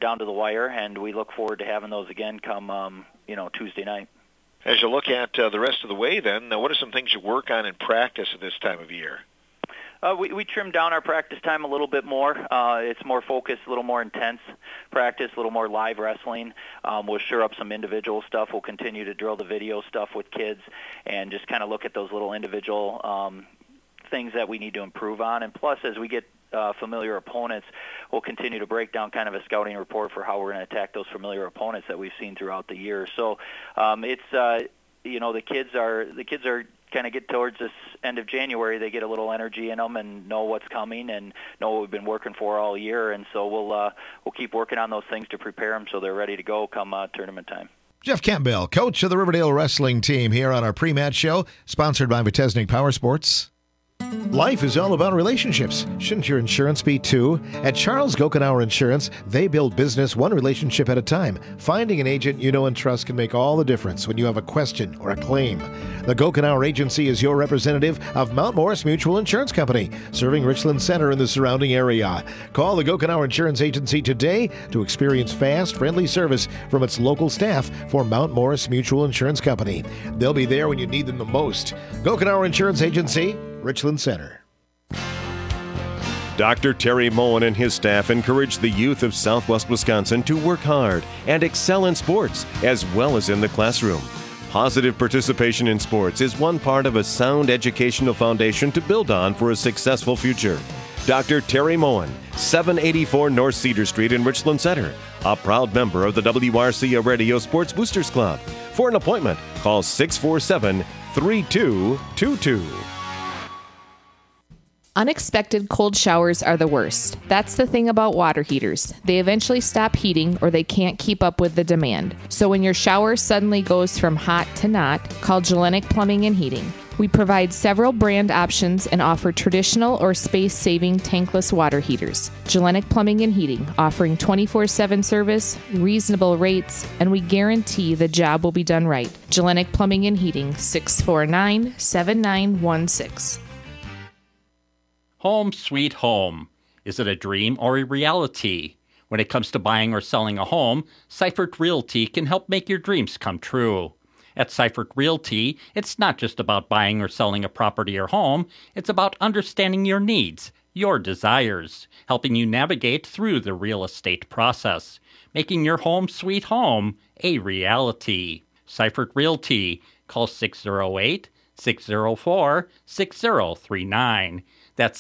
down to the wire, and we look forward to having those again come Tuesday night. As you look at the rest of the way, then, what are some things you work on in practice at this time of year? We trimmed down our practice time a little bit more. It's more focused, a little more intense practice, a little more live wrestling. We'll sure up some individual stuff. We'll continue to drill the video stuff with kids and just kind of look at those little individual things that we need to improve on. And plus, as we get familiar opponents, we'll continue to break down kind of a scouting report for how we're going to attack those familiar opponents that we've seen throughout the year. So the kids are kind of get towards this end of January, they get a little energy in them and know what's coming and know what we've been working for all year. And so we'll keep working on those things to prepare them so they're ready to go come tournament time. Jeff Campbell, coach of the Riverdale wrestling team, here on our pre-match show, sponsored by Vitesnik Power Sports. Life is all about relationships. Shouldn't your insurance be too? At Charles Gokenauer Insurance, they build business one relationship at a time. Finding an agent you know and trust can make all the difference when you have a question or a claim. The Gokenauer Agency is your representative of Mount Morris Mutual Insurance Company, serving Richland Center and the surrounding area. Call the Gokenauer Insurance Agency today to experience fast, friendly service from its local staff for Mount Morris Mutual Insurance Company. They'll be there when you need them the most. Gokenauer Insurance Agency, Richland Center. Dr. Terry Moen and his staff encourage the youth of Southwest Wisconsin to work hard and excel in sports as well as in the classroom. Positive participation in sports is one part of a sound educational foundation to build on for a successful future. Dr. Terry Moen, 784 North Cedar Street in Richland Center, a proud member of the WRCA Radio Sports Boosters Club. For an appointment, call 647-3222. Unexpected cold showers are the worst. That's the thing about water heaters. They eventually stop heating or they can't keep up with the demand. So when your shower suddenly goes from hot to not, call Gellenic Plumbing and Heating. We provide several brand options and offer traditional or space-saving tankless water heaters. Gellenic Plumbing and Heating, offering 24/7 service, reasonable rates, and we guarantee the job will be done right. Gellenic Plumbing and Heating, 649-7916. Home sweet home. Is it a dream or a reality? When it comes to buying or selling a home, Seifert Realty can help make your dreams come true. At Seifert Realty, it's not just about buying or selling a property or home, it's about understanding your needs, your desires, helping you navigate through the real estate process, making your home sweet home a reality. Seifert Realty. Call 608-604-6039. That's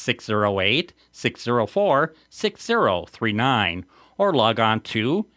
608-604-6039. Or log on to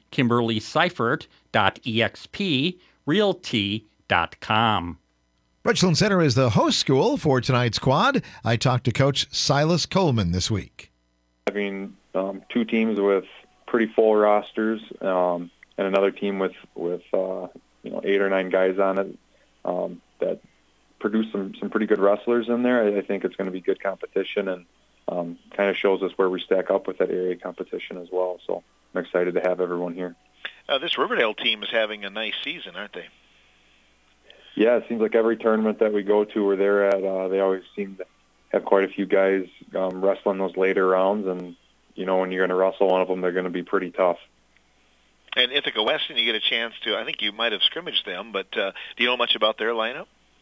KimberlySeifert.exprealty.com. Richland Center is the host school for tonight's quad. I talked to Coach Silas Coleman this week. Having two teams with pretty full rosters and another team with 8 or 9 guys on it that produce some pretty good wrestlers in there. I think it's going to be good competition and kind of shows us where we stack up with that area competition as well. So I'm excited to have everyone here. This Riverdale team is having a nice season, aren't they? Yeah, it seems like every tournament that we go to or they're at, they always seem to have quite a few guys wrestling those later rounds. And, when you're going to wrestle one of them, they're going to be pretty tough. And Ithaca Weston, you get a chance to, I think you might have scrimmaged them, but do you know much about their lineup?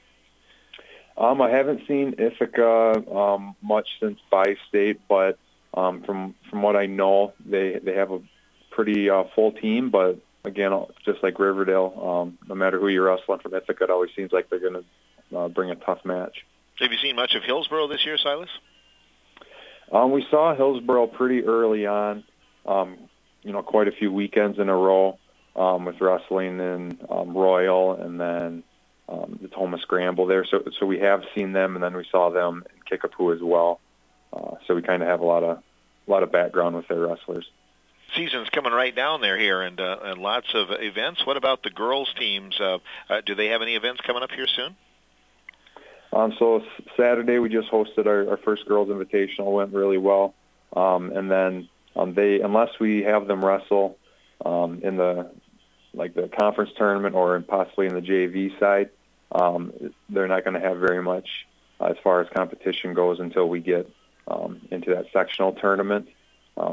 I haven't seen Ithaca much since Bi-State, but from what I know, they have a pretty full team. But again, just like Riverdale, no matter who you're wrestling from Ithaca, it always seems like they're going to bring a tough match. Have you seen much of Hillsboro this year, Silas? We saw Hillsboro pretty early on, quite a few weekends in a row with wrestling in Royal and then the Toma Scramble there. So we have seen them, and then we saw them in Kickapoo as well. So we kind of have a lot of background with their wrestlers. Season's coming right down there here, and lots of events. What about the girls' teams? Do they have any events coming up here soon? So Saturday we just hosted our first girls' invitational. Went really well, and then unless we have them wrestle in the conference tournament or possibly in the JV side, they're not going to have very much as far as competition goes until we get into that sectional tournament.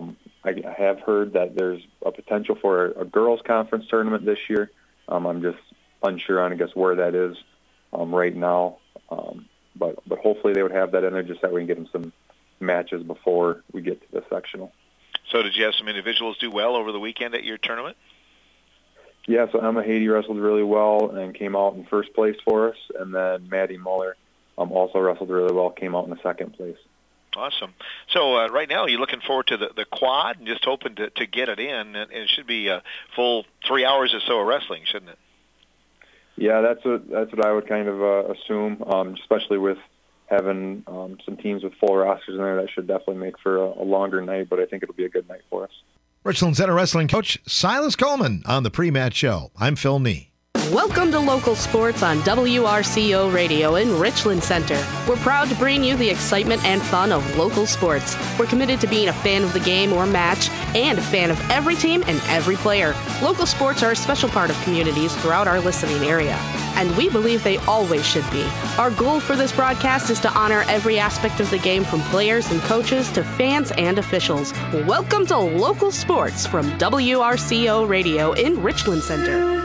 I have heard that there's a potential for a girls' conference tournament this year. I'm just unsure on, I guess, where that is right now. But hopefully they would have that in there just that we can get them some matches before we get to the sectional. So did you have some individuals do well over the weekend at your tournament? Yeah, so Emma Haiti wrestled really well and came out in first place for us, and then Maddie Muller also wrestled really well, came out in the second place. Awesome. So right now you're looking forward to the quad and just hoping to get it in, and it should be a full 3 hours or so of wrestling, shouldn't it? Yeah, that's what I would kind of assume, especially with having some teams with full rosters in there. That should definitely make for a longer night, but I think it'll be a good night for us. Richland Center Wrestling coach Silas Coleman on the pre-match show. I'm Phil Nee. Welcome to Local Sports on WRCO Radio in Richland Center. We're proud to bring you the excitement and fun of local sports. We're committed to being a fan of the game or match and a fan of every team and every player. Local sports are a special part of communities throughout our listening area, and we believe they always should be. Our goal for this broadcast is to honor every aspect of the game, from players and coaches to fans and officials. Welcome to Local Sports from WRCO Radio in Richland Center.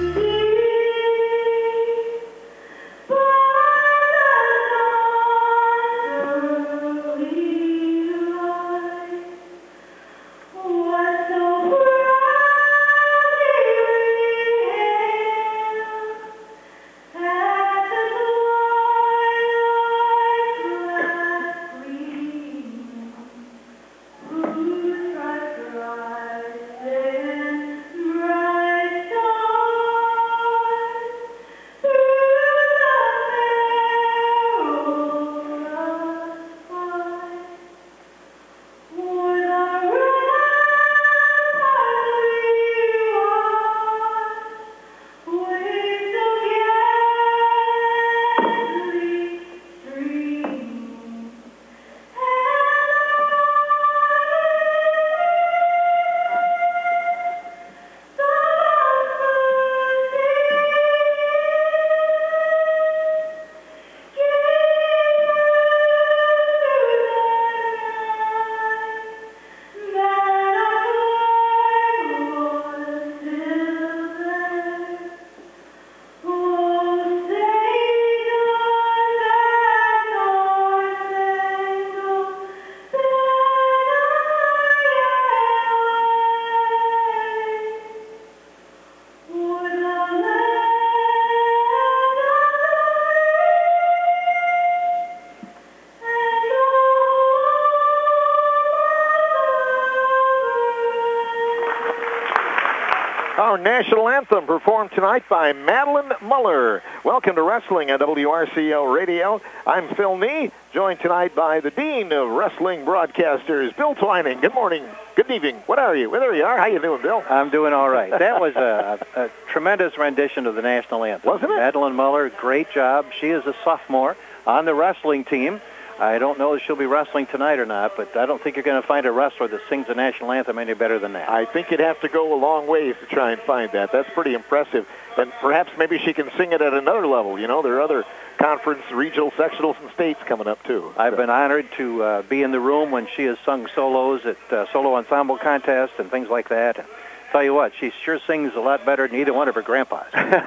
Our national anthem performed tonight by Madeline Muller. Welcome to Wrestling on WRCO Radio. I'm Phil Nee, joined tonight by the Dean of Wrestling Broadcasters, Bill Twining. Good morning. Good evening. What are you? Well, there you are. How you doing, Bill? I'm doing all right. That was a tremendous rendition of the national anthem. Wasn't it? Madeline Muller, great job. She is a sophomore on the wrestling team. I don't know if she'll be wrestling tonight or not, but I don't think you're going to find a wrestler that sings the national anthem any better than that. I think you'd have to go a long ways to try and find that. That's pretty impressive. And perhaps maybe she can sing it at another level. You know, there are other conference, regional, sectionals, and states coming up, too. I've been honored to be in the room when she has sung solos at solo ensemble contests and things like that. Tell you what, she sure sings a lot better than either one of her grandpas.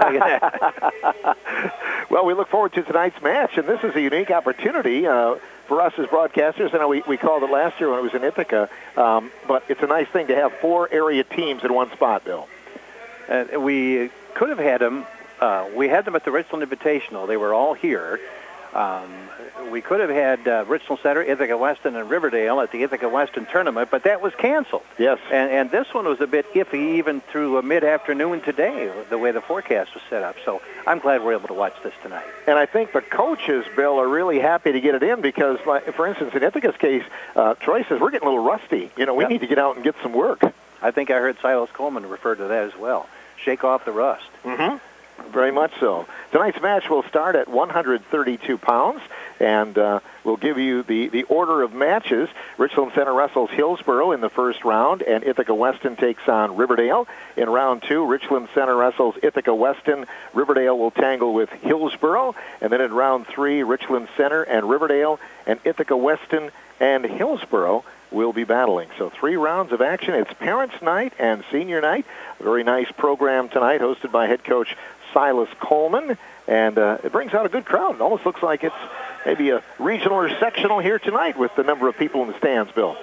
Well, we look forward to tonight's match, and this is a unique opportunity for us as broadcasters. I know we called it last year when it was in Ithaca, but it's a nice thing to have 4 area teams in one spot, Bill. We could have had them. We had them at the Richland Invitational. They were all here. We could have had Richland Center, Ithaca Weston, and Riverdale at the Ithaca Weston tournament, but that was canceled. Yes. And this one was a bit iffy even through mid-afternoon today, the way the forecast was set up. So I'm glad we're able to watch this tonight. And I think the coaches, Bill, are really happy to get it in because, for instance, in Ithaca's case, Troy says, we're getting a little rusty. You know, we need to get out and get some work. I think I heard Silas Coleman refer to that as well. Shake off the rust. Mm-hmm. Very much so. Tonight's match will start at 132 pounds, and we'll give you the order of matches. Richland Center wrestles Hillsboro in the first round, and Ithaca Weston takes on Riverdale. In round 2, Richland Center wrestles Ithaca Weston. Riverdale will tangle with Hillsboro. And then in round 3, Richland Center and Riverdale, and Ithaca Weston and Hillsboro will be battling. So 3 rounds of action. It's Parents' Night and Senior Night. A very nice program tonight, hosted by head coach Silas Coleman. And it brings out a good crowd. It almost looks like it's maybe a regional or sectional here tonight with the number of people in the stands, Bill.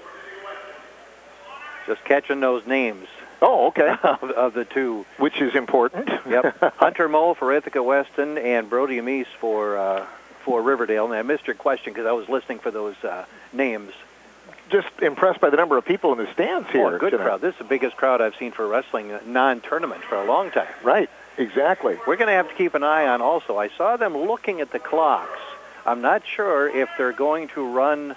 Just catching those names. Oh, okay. of the two. Which is important. Yep. Hunter Moe for Ithaca Weston and Brody Meese for Riverdale. And I missed your question because I was listening for those names. Just impressed by the number of people in the stands here. Oh, good crowd. This is the biggest crowd I've seen for a wrestling non-tournament for a long time. Right. Exactly. We're going to have to keep an eye on also. I saw them looking at the clocks. I'm not sure if they're going to run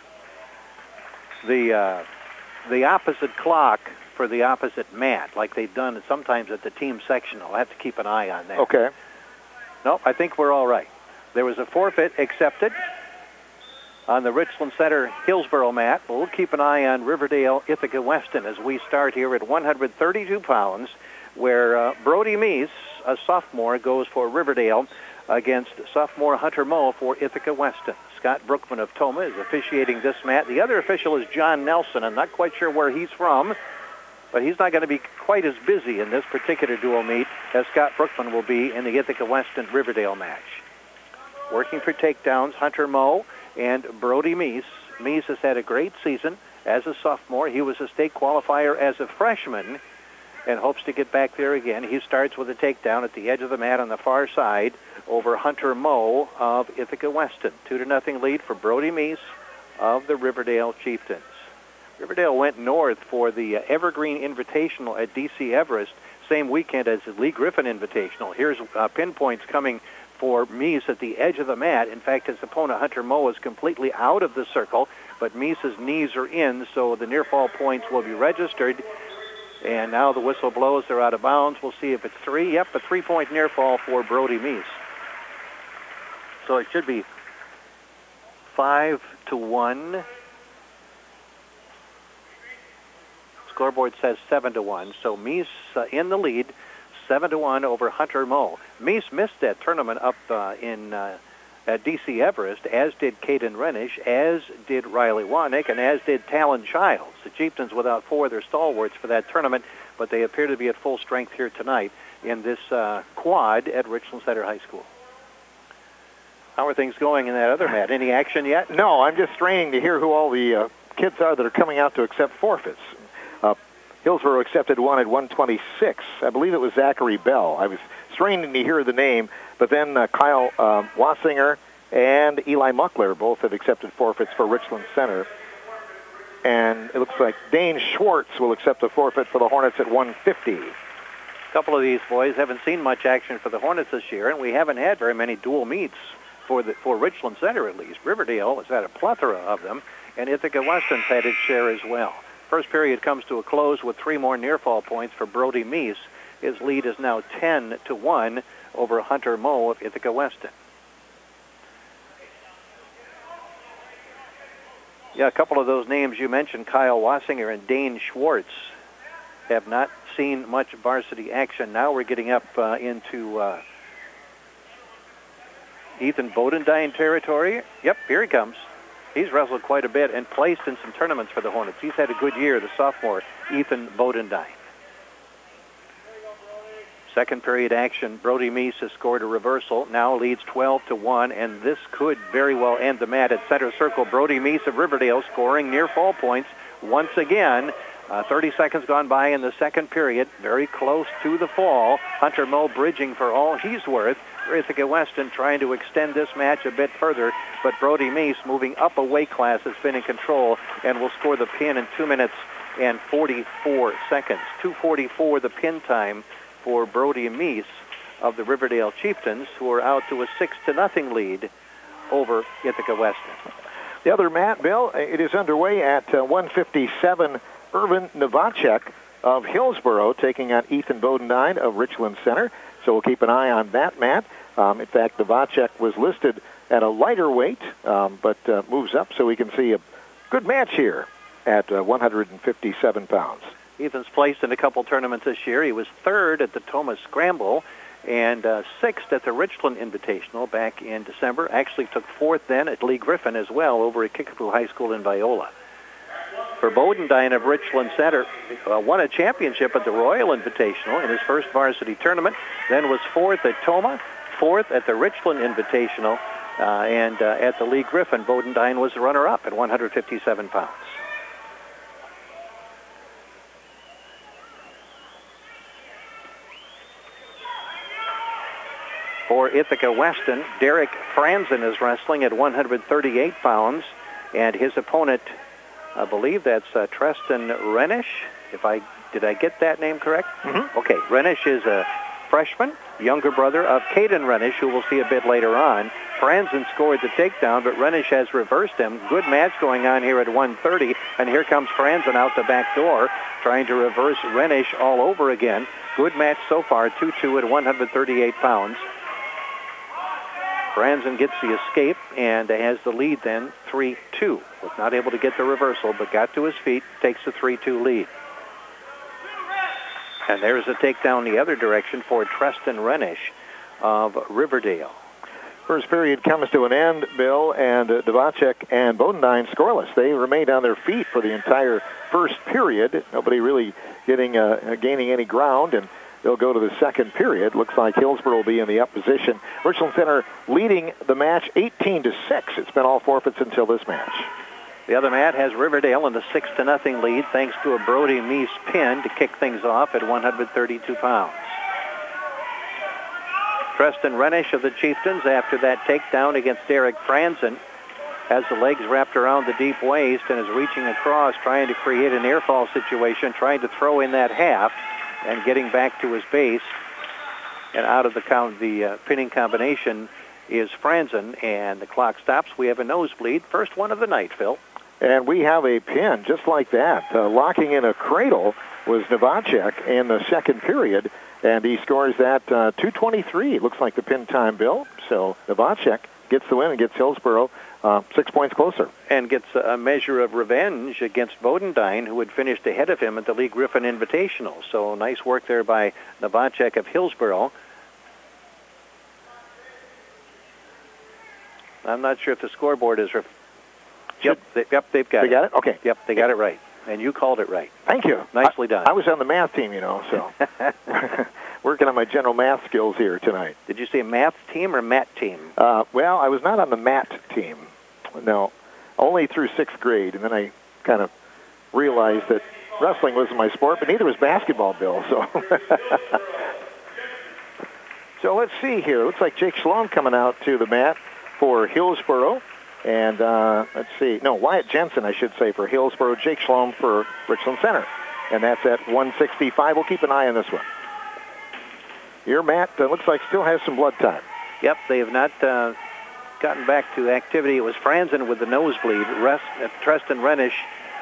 the opposite clock for the opposite mat, like they've done sometimes at the team sectional. I'll have to keep an eye on that. Okay. No, I think we're all right. There was a forfeit accepted on the Richland Center Hillsboro mat. We'll keep an eye on Riverdale Ithaca Weston as we start here at 132 pounds, where Brody Meese, a sophomore, goes for Riverdale against sophomore Hunter Moe for Ithaca Weston. Scott Brookman of Toma is officiating this mat. The other official is John Nelson. I'm not quite sure where he's from, but he's not going to be quite as busy in this particular dual meet as Scott Brookman will be in the Ithaca Weston Riverdale match. Working for takedowns, Hunter Moe and Brody Meese. Meese has had a great season as a sophomore. He was a state qualifier as a freshman and hopes to get back there again. He starts with a takedown at the edge of the mat on the far side over Hunter Moe of Ithaca Weston. 2-0 lead for Brody Meese of the Riverdale Chieftains. Riverdale went north for the Evergreen Invitational at D.C. Everest, same weekend as the Lee Griffin Invitational. Here's pinpoints coming for Meese at the edge of the mat. In fact, his opponent, Hunter Moe, is completely out of the circle, but Meese's knees are in, so the near fall points will be registered. And now the whistle blows. They're out of bounds. We'll see if it's 3. Yep, a 3-point near fall for Brody Meese. So it should be 5-1. Scoreboard says 7-1. So Meese in the lead, 7-1 over Hunter Moe. Meese missed that tournament up at D.C. Everest, as did Caden Renish, as did Riley Wanick, and as did Talon Childs. The Chieftains without 4 of their stalwarts for that tournament, but they appear to be at full strength here tonight in this quad at Richland Center High School. How are things going in that other mat? Any action yet? No, I'm just straining to hear who all the kids are that are coming out to accept forfeits. Hillsboro accepted one at 126. I believe it was Zachary Bell. I was straining to hear the name, but then Kyle Wassinger and Eli Muckler both have accepted forfeits for Richland Center. And it looks like Dane Schwartz will accept a forfeit for the Hornets at 150. A couple of these boys haven't seen much action for the Hornets this year, and we haven't had very many dual meets for Richland Center at least. Riverdale has had a plethora of them, and Ithaca Weston's had its share as well. First period comes to a close with 3 more near fall points for Brody Meese. His lead is now 10-1 over Hunter Moe of Ithaca Weston. Yeah, a couple of those names you mentioned, Kyle Wassinger and Dane Schwartz, have not seen much varsity action. Now we're getting up into Ethan Bodendine territory. Yep, here he comes. He's wrestled quite a bit and placed in some tournaments for the Hornets. He's had a good year, the sophomore, Ethan Bodendine. Second period action, Brody Meese has scored a reversal, now leads 12-1, and this could very well end the mat at center circle. Brody Meese of Riverdale scoring near fall points once again. 30 seconds gone by in the second period, very close to the fall. Hunter Moe bridging for all he's worth. Ithaca Weston trying to extend this match a bit further, but Brody Meese, moving up a weight class, has been in control and will score the pin in 2 minutes and 44 seconds. 2:44 the pin time for Brody Meese of the Riverdale Chieftains, who are out to a 6-0 lead over Ithaca Weston. The other mat, Bill, it is underway at 157. Irvin Novacek of Hillsboro taking on Ethan Bodendine of Richland Center. So we'll keep an eye on that mat. In fact, Novacek was listed at a lighter weight, but moves up so we can see a good match here at 157 pounds. Ethan's placed in a couple tournaments this year. He was third at the Toma Scramble and sixth at the Richland Invitational back in December. Actually took fourth then at Lee Griffin as well over at Kickapoo High School in Viola. for Bodendine of Richland Center. Won a championship at the Royal Invitational in his first varsity tournament, then was fourth at Toma, fourth at the Richland Invitational, and at the Lee Griffin, Bodendine was the runner-up at 157 pounds. For Ithaca Weston, Derek Franzen is wrestling at 138 pounds, and his opponent, I believe that's Treston Renish. Did I get that name correct? Mm-hmm. Okay, Renish is a freshman, younger brother of Caden Renish, who we'll see a bit later on. Franzen scored the takedown, but Renish has reversed him. Good match going on here at 130, and here comes Franzen out the back door, trying to reverse Renish all over again. Good match so far, 2-2 at 138 pounds. Franzen gets the escape and has the lead then, 3-2. Was not able to get the reversal, but got to his feet, takes the 3-2 lead. And there's a takedown the other direction for Treston Renish of Riverdale. First period comes to an end, Bill, and Novacek and Bodendine scoreless. They remained on their feet for the entire first period. Nobody really gaining any ground, and they'll go to the second period. Looks like Hillsborough will be in the up position. Richland Center leading the match 18-6. It's been all forfeits until this match. The other mat has Riverdale in the 6-0 lead thanks to a Brody Meese pin to kick things off at 132 pounds. Treston Renish of the Chieftains, after that takedown against Derek Franzen, has the legs wrapped around the deep waist and is reaching across, trying to create an air fall situation, trying to throw in that half, and getting back to his base. And out of the count, the pinning combination is Franzen, and the clock stops. We have a nosebleed. First one of the night, Phil. And we have a pin just like that. Locking in a cradle was Novacek in the second period, and he scores that 2:23. Looks like the pin time, Bill. So Novacek gets the win and gets Hillsborough 6 points closer. And gets a measure of revenge against Bodendine, who had finished ahead of him at the Lee Griffin Invitational. So nice work there by Novacek of Hillsborough. I'm not sure if the scoreboard is... Yep, they've got it. They got it? Okay. Yep, they got it right. And you called it right. Thank you. Nicely done. I was on the math team, so working on my general math skills here tonight. Did you say math team or mat team? Well, I was not on the mat team. No, only through sixth grade, and then I kind of realized that wrestling wasn't my sport, but neither was basketball, Bill. So let's see here. Looks like Jake Schlom coming out to the mat for Hillsborough. And let's see. No, Wyatt Jensen, I should say, for Hillsborough. Jake Schlom for Richland Center. And that's at 165. We'll keep an eye on this one. Your mat looks like still has some blood time. Yep, they have not gotten back to activity. It was Franzen with the nosebleed. Treston Renish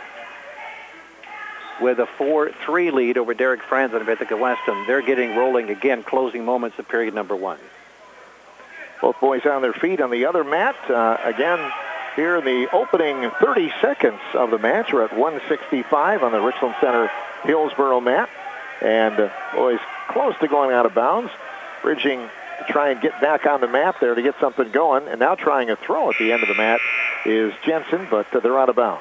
with a 4-3 lead over Derek Franzen of Ithaca Weston. They're getting rolling again, closing moments of period number one. Both boys on their feet on the other mat. Again, here in the opening 30 seconds of the match, we're at 165 on the Richland Center Hillsborough mat. And boys close to going out of bounds, bridging to try and get back on the mat there to get something going. And now trying a throw at the end of the mat is Jensen, but they're out of bounds.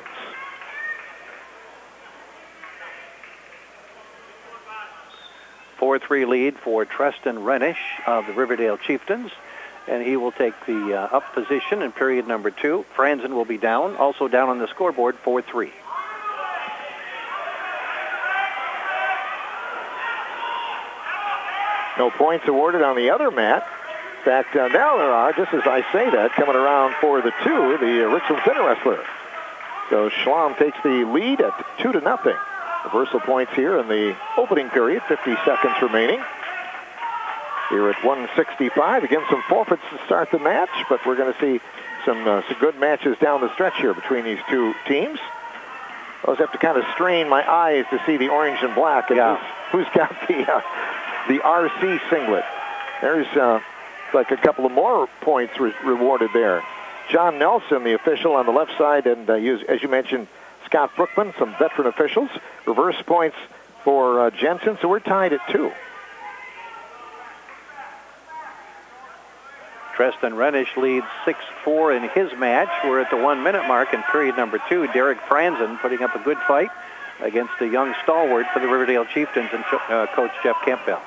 A 4-3 lead for Treston Renish of the Riverdale Chieftains. And he will take the up position in period number two. Franzen will be down, also down on the scoreboard, 4-3. No points awarded on the other mat. In fact, now there are, just as I say that, coming around for the two, the Richland Center wrestler. So Schlom takes the lead at 2-0. Reversal points here in the opening period, 50 seconds remaining. Here at 165, again some forfeits to start the match, but we're going to see some good matches down the stretch here between these two teams. I always have to kind of strain my eyes to see the orange and black. And who's got the RC singlet? There's like a couple of more points rewarded there. John Nelson, the official on the left side, and as you mentioned, Scott Brookman, some veteran officials. Reverse points for Jensen, so we're tied at 2. Treston Renish leads 6-4 in his match. We're at the 1-minute mark in period number 2. Derek Franzen putting up a good fight against a young stalwart for the Riverdale Chieftains and Coach Jeff Campbell.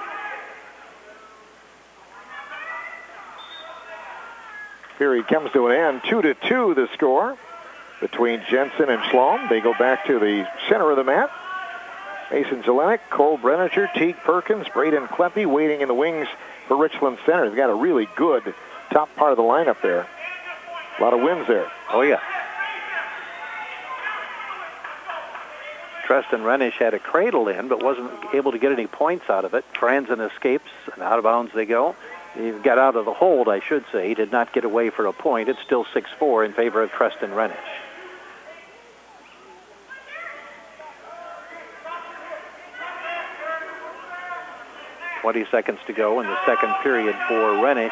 Period comes to an end. 2-2 the score between Jensen and Schlom. They go back to the center of the mat. Mason Zelenik, Cole Brenninger, Teague Perkins, Braden Kleppe waiting in the wings for Richland Center. They've got a really good top part of the lineup there. A lot of wins there. Oh, yeah. Treston Renish had a cradle in, but wasn't able to get any points out of it. Franzen escapes, and out of bounds they go. He got out of the hold, I should say. He did not get away for a point. It's still 6-4 in favor of Treston Renish. Seconds to go in the second period for Renish.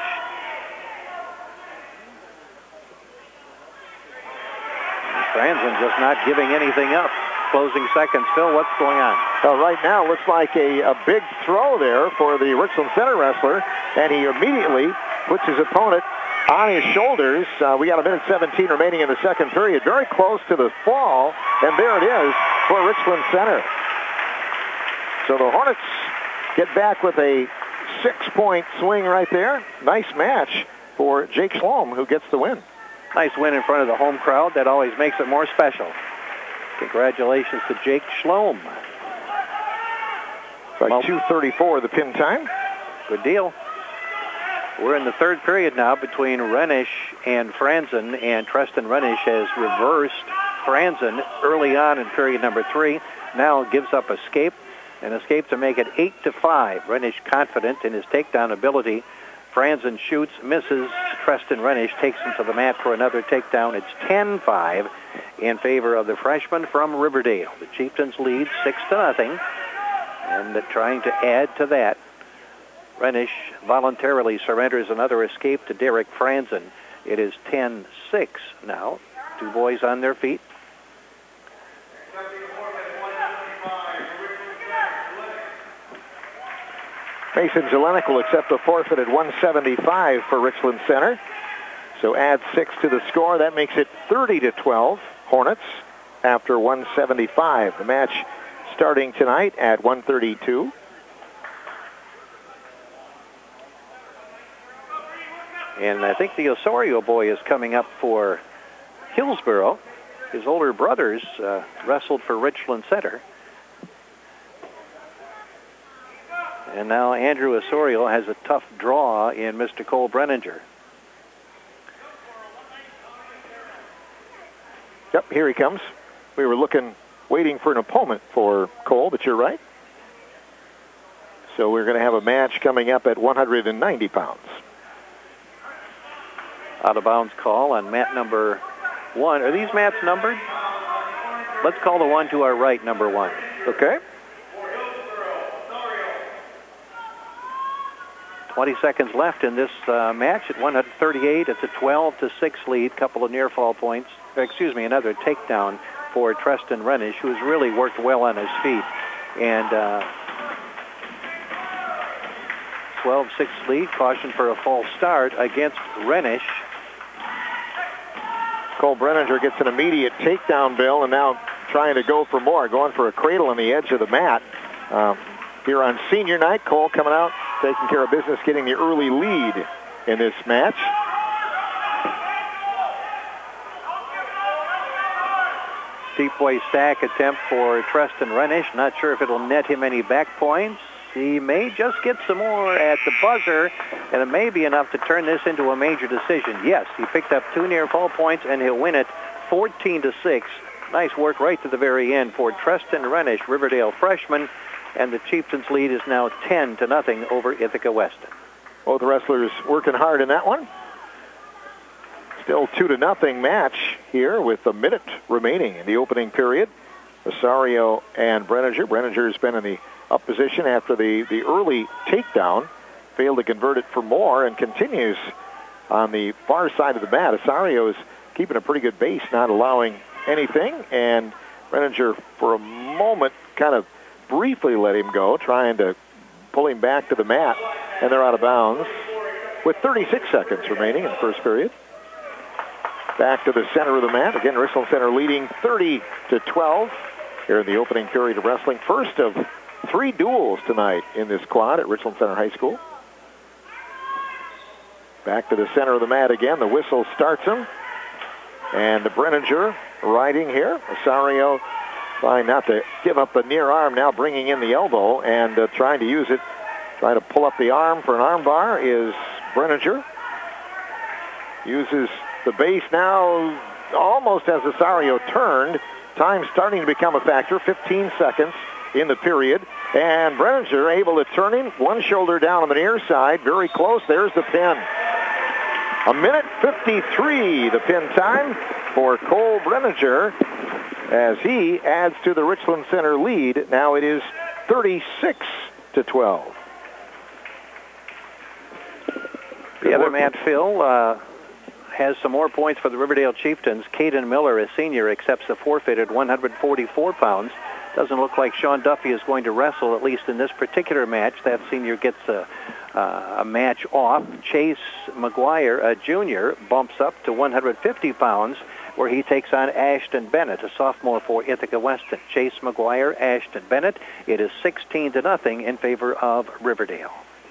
Franzen just not giving anything up. Closing seconds. Phil, what's going on? Right now, looks like a big throw there for the Richland Center wrestler, and he immediately puts his opponent on his shoulders. We got 1:17 remaining in the second period. Very close to the fall, and there it is for Richland Center. So the Hornets get back with a 6-point swing right there. Nice match for Jake Schlom, who gets the win. Nice win in front of the home crowd. That always makes it more special. Congratulations to Jake Schlom. Like 2:34 the pin time. Good deal. We're in the third period now between Renish and Franzen, and Treston Renish has reversed Franzen early on in period number 3. Now gives up escape. An escape to make it 8-5. Renish confident in his takedown ability. Franzen shoots, misses. Treston Renish takes him to the mat for another takedown. It's 10-5 in favor of the freshman from Riverdale. The Chieftains lead 6-0, and trying to add to that. Renish voluntarily surrenders another escape to Derek Franzen. It is 10-6 now. Two boys on their feet. Mason Zelenik will accept a forfeit at 175 for Richland Center. So add 6 to the score. That makes it 30-12 Hornets after 175. The match starting tonight at 1:32. And I think the Osorio boy is coming up for Hillsboro. His older brothers wrestled for Richland Center. And now Andrew Osorio has a tough draw in Mr. Cole Brenninger. Yep, here he comes. We were waiting for an opponent for Cole, but you're right. So we're going to have a match coming up at 190 pounds. Out of bounds call on mat number 1. Are these mats numbered? Let's call the one to our right number 1. Okay. 20 seconds left in this match at 138. It's a 12-6 lead. Couple of near fall points. Another takedown for Treston Renish, who's really worked well on his feet. And 12-6 lead. Caution for a false start against Renish. Cole Brenninger gets an immediate takedown, Bill, and now trying to go for more, going for a cradle on the edge of the mat. Here on senior night, Cole coming out, taking care of business, getting the early lead in this match. Deep way stack attempt for Treston Renish. Not sure if it'll net him any back points. He may just get some more at the buzzer, and it may be enough to turn this into a major decision. Yes, he picked up 2 near fall points, and he'll win it 14-6. Nice work right to the very end for Treston Renish, Riverdale freshman, and the Chieftains lead is now 10-0 over Ithaca Weston. Both wrestlers working hard in that one. Still 2-0 match here with a minute remaining in the opening period. Osorio and Brenninger. Brenninger's been in the up position after the early takedown. Failed to convert it for more and continues on the far side of the mat. Osorio is keeping a pretty good base, not allowing anything. And Brenninger, for a moment, kind of briefly let him go, trying to pull him back to the mat. And they're out of bounds. with 36 seconds remaining in the first period. Back to the center of the mat. Again, Richland Center leading 30-12 here in the opening period of wrestling. First of 3 duels tonight in this quad at Richland Center High School. Back to the center of the mat again. The whistle starts him. And the Brenninger riding here. Osorio trying not to give up the near arm, now bringing in the elbow and trying to use it. Trying to pull up the arm for an arm bar is Brenninger. Uses the base now almost as Osorio turned. Time starting to become a factor. 15 seconds in the period. And Brenninger able to turn him. One shoulder down on the near side. Very close. There's the pin. 1:53 the pin time for Cole Brenninger as he adds to the Richland Center lead. Now it is 36-12. The other man, Phil, has some more points for the Riverdale Chieftains. Caden Miller, a senior, accepts the forfeit at 144 pounds. Doesn't look like Sean Duffy is going to wrestle, at least in this particular match. That senior gets a match off. Chase McGuire, a junior, bumps up to 150 pounds, where he takes on Ashton Bennett, a sophomore for Ithaca Weston. Chase McGuire, Ashton Bennett. It is 16-0 in favor of Riverdale.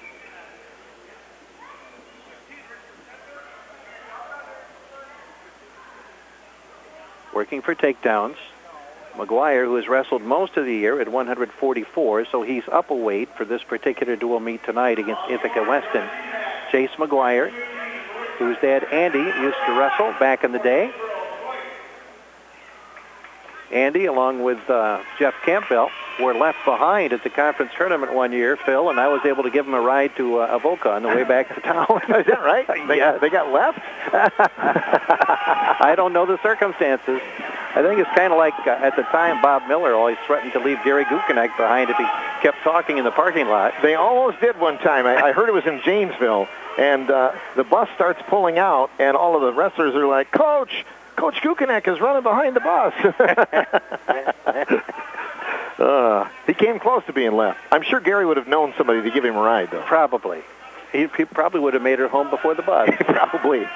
Working for takedowns. McGuire, who has wrestled most of the year at 144, so he's up a weight for this particular dual meet tonight against Ithaca Weston. Chase McGuire, whose dad Andy used to wrestle back in the day. Andy, along with Jeff Campbell, were left behind at the conference tournament one year, Phil, and I was able to give him a ride to Avoca on the way back to town. Is that right? They got left? I don't know the circumstances. I think it's kind of like at the time Bob Miller always threatened to leave Gary Gukenek behind if he kept talking in the parking lot. They almost did one time. I heard it was in Janesville, and the bus starts pulling out, and all of the wrestlers are like, Coach Gukenek is running behind the bus. He came close to being left. I'm sure Gary would have known somebody to give him a ride, though. Probably. He probably would have made it home before the bus. Probably.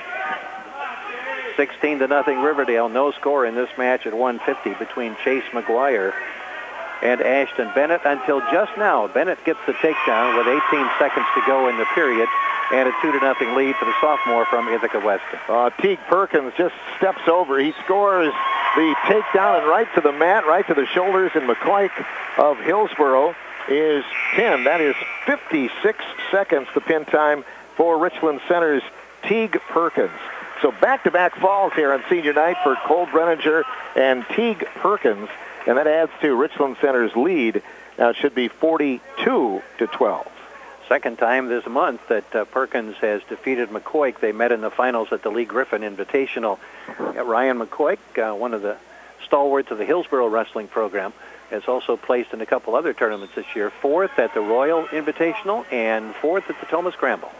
16-0 Riverdale. No score in this match at 150 between Chase McGuire and Ashton Bennett until just now. Bennett gets the takedown with 18 seconds to go in the period, and a 2-0 lead for the sophomore from Ithaca Weston. Teague Perkins just steps over. He scores the takedown and right to the mat, right to the shoulders, and McCoy of Hillsboro is pinned. That is 56 seconds, the pin time for Richland Center's Teague Perkins. So back-to-back falls here on senior night for Cole Brenninger and Teague Perkins, and that adds to Richland Center's lead. Now it should be 42-12. Second time this month that Perkins has defeated McCoy. They met in the finals at the Lee Griffin Invitational. Ryan McCoy, one of the stalwarts of the Hillsboro wrestling program, has also placed in a couple other tournaments this year. 4th at the Royal Invitational and 4th at the Thomas Scramble.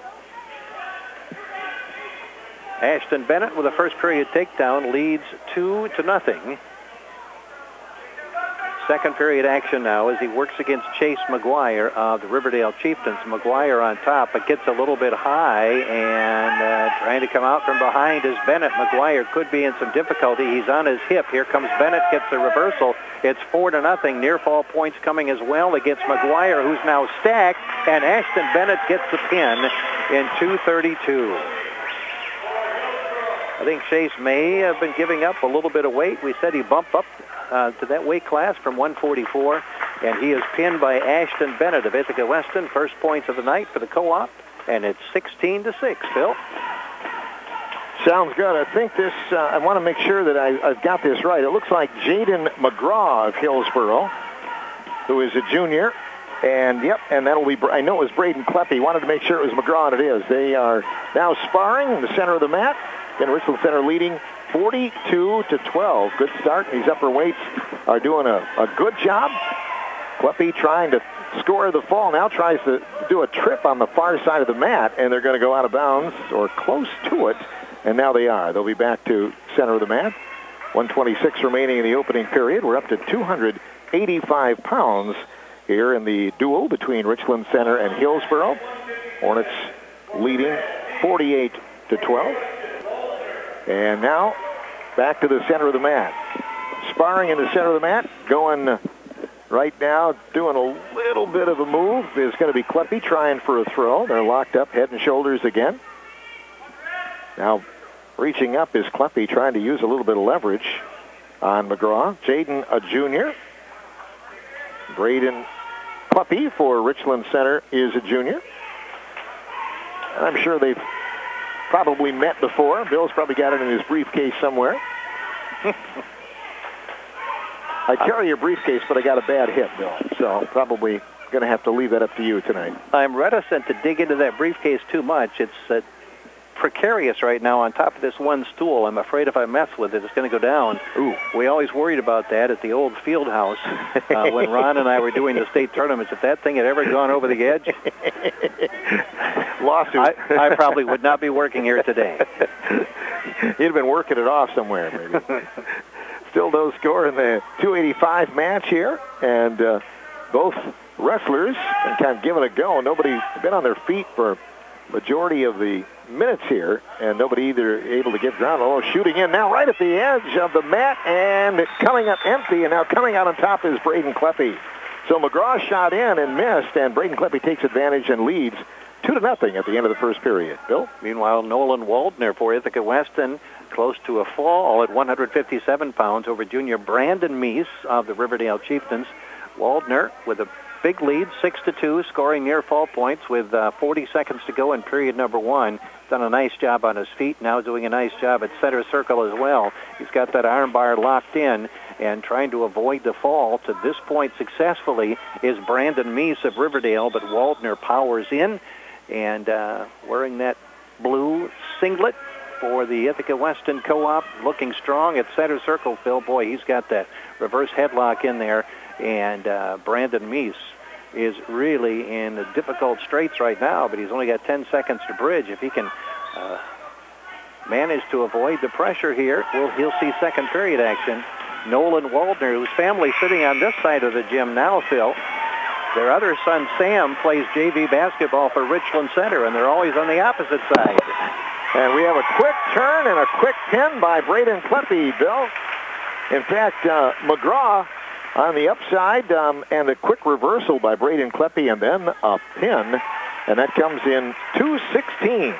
Ashton Bennett with a first period takedown leads 2-0. Second period action now as he works against Chase McGuire of the Riverdale Chieftains. McGuire on top, but gets a little bit high and trying to come out from behind is Bennett. McGuire could be in some difficulty. He's on his hip. Here comes Bennett, gets the reversal. It's 4-0. Near fall points coming as well against McGuire, who's now stacked, and Ashton Bennett gets the pin in 2:32. I think Chase may have been giving up a little bit of weight. We said he bumped up to that weight class from 144, and he is pinned by Ashton Bennett of Ithaca Weston. First points of the night for the co-op, and it's 16-6, Phil. Sounds good. I think this, I want to make sure that I've got this right. It looks like Jaden McGraw of Hillsboro, who is a junior. And, and that'll be, I know it was Braden Kleppe. Wanted to make sure it was McGraw, and it is. They are now sparring in the center of the mat. And Richland Center leading 42-12. Good start. These upper weights are doing a good job. Kleppe trying to score the fall. Now tries to do a trip on the far side of the mat, and they're going to go out of bounds or close to it. And now they are. They'll be back to center of the mat. 126 remaining in the opening period. We're up to 285 pounds here in the duel between Richland Center and Hillsboro. Hornets leading 48-12. And now back to the center of the mat. Sparring in the center of the mat, going right now, doing a little bit of a move is going to be Kleppe trying for a throw. They're locked up head and shoulders again. Now reaching up is Kleppe trying to use a little bit of leverage on McGraw. Jaden, a junior. Braden Kleppe for Richland Center is a junior. And I'm sure they've probably met before. Bill's probably got it in his briefcase somewhere. I carry your briefcase, but I got a bad hip, Bill. So probably going to have to leave that up to you tonight. I'm reticent to dig into that briefcase too much. It's precarious right now on top of this one stool. I'm afraid if I mess with it, it's going to go down. Ooh. We always worried about that at the old field house when Ron and I were doing the state tournaments. If that thing had ever gone over the edge, lawsuit. I probably would not be working here today. You'd have been working it off somewhere, maybe. Still no score in the 285 match here, and both wrestlers are kind of giving it a go. Nobody's been on their feet for majority of the minutes here, and nobody either able to get ground. Oh, shooting in now right at the edge of the mat, and coming up empty, and now coming out on top is Braden Kleppe. So McGraw shot in and missed, and Braden Kleppe takes advantage and leads 2-0 at the end of the first period. Bill? Meanwhile, Nolan Waldner for Ithaca Weston, close to a fall at 157 pounds over junior Brandon Meese of the Riverdale Chieftains. Waldner with a big lead, 6-2, scoring near fall points with 40 seconds to go in period number 1. Done a nice job on his feet, now doing a nice job at center circle as well. He's got that arm bar locked in and trying to avoid the fall. To this point successfully is Brandon Meese of Riverdale, but Waldner powers in and wearing that blue singlet for the Ithaca Weston Co-op, looking strong at center circle, Phil. Boy, he's got that reverse headlock in there, and Brandon Meese is really in difficult straits right now, but he's only got 10 seconds to bridge. If he can manage to avoid the pressure here, he'll see second period action. Nolan Waldner, whose family's sitting on this side of the gym now, Phil. Their other son, Sam, plays JV basketball for Richland Center, and they're always on the opposite side. And we have a quick turn and a quick pin by Braden Kleppe, Bill. In fact, McGraw on the upside, and a quick reversal by Braden Kleppe, and then a pin, and that comes in 2:16.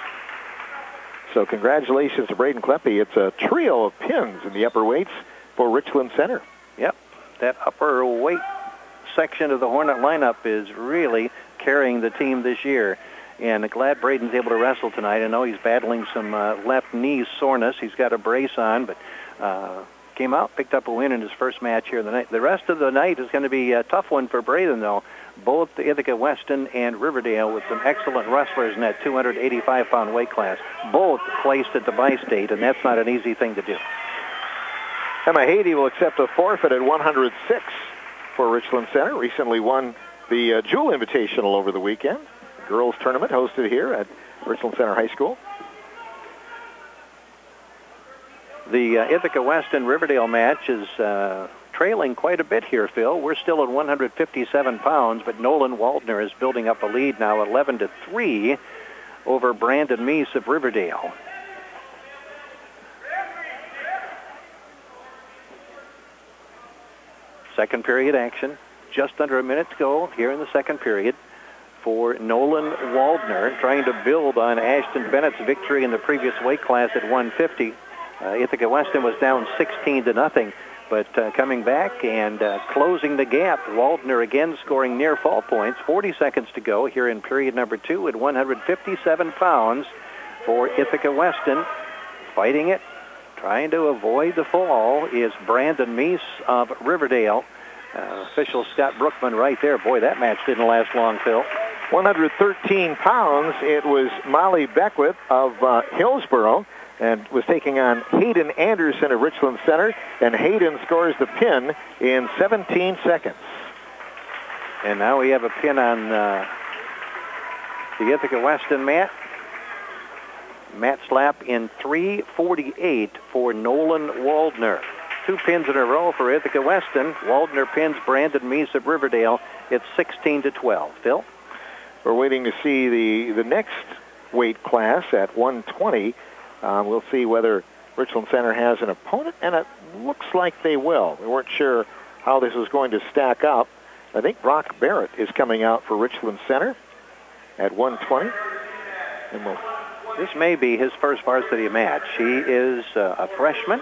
So congratulations to Braden Kleppe. It's a trio of pins in the upper weights for Richland Center. Yep, that upper weight section of the Hornet lineup is really carrying the team this year. And glad Braden's able to wrestle tonight. I know he's battling some left knee soreness. He's got a brace on, but came out, picked up a win in his first match here tonight. The rest of the night is going to be a tough one for Braden, though. Both the Ithaca Weston and Riverdale with some excellent wrestlers in that 285-pound weight class. Both placed at the Bi-State, and that's not an easy thing to do. Emma Haiti will accept a forfeit at 106 for Richland Center. Recently won the Jewel Invitational over the weekend. Girls tournament hosted here at Richland Center High School. The Ithaca Weston Riverdale match is trailing quite a bit here, Phil. We're still at 157 pounds, but Nolan Waldner is building up a lead now, 11-3 over Brandon Meese of Riverdale. Second period action. Just under a minute to go here in the second period for Nolan Waldner, trying to build on Ashton Bennett's victory in the previous weight class at 150. Ithaca Weston was down 16-0, but coming back and closing the gap. Waldner again scoring near fall points. 40 seconds to go here in period number 2 at 157 pounds for Ithaca Weston. Fighting it, trying to avoid the fall is Brandon Meese of Riverdale. Official Scott Brookman right there. Boy, that match didn't last long, Phil. 113 pounds. It was Molly Beckwith of Hillsboro, and was taking on Hayden Anderson of Richland Center, and Hayden scores the pin in 17 seconds. And now we have a pin on the Ithaca Weston mat. Mat slap in 3:48 for Nolan Waldner. 2 pins in a row for Ithaca Weston. Waldner pins Brandon Meese of Riverdale. It's 16-12. Phil? We're waiting to see the next weight class at 120. We'll see whether Richland Center has an opponent, and it looks like they will. We weren't sure how this was going to stack up. I think Brock Barrett is coming out for Richland Center at 120. And this may be his first varsity match. He is a freshman.